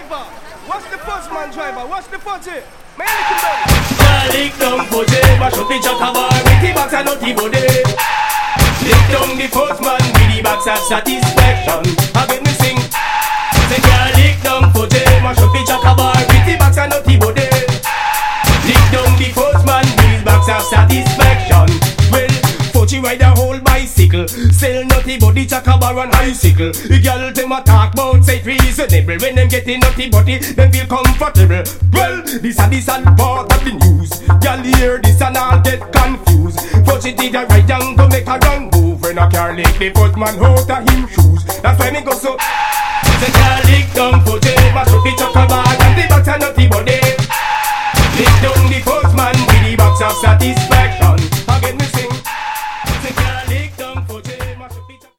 driver? What's the postman driver? What's the footy? Man, you can Lick down footy, mash up the chakabar with the box and nutty body. Lick down the postman with the box of satisfaction. Again me sing. Say girl, lick down footy, mash up the chakabar with the box and nutty body. Lick down the postman with the box of satisfaction. Well, Fauci ride a whole bicycle, sell nutty body, chakabar and bicycle. The girl them a talk about say it reasonable. When them get in nutty body, them feel comfortable. Well, this a the sad part of the news. Girl hear this and all get confused. Fauci did a right and go make a wrong move. When a car lick the postman out of him shoes. That's why me go so. Say girl lick down Fauci, mash up the chakabar and the box and nutty body. Lick down the postman with the box of satisfaction. Again me sing.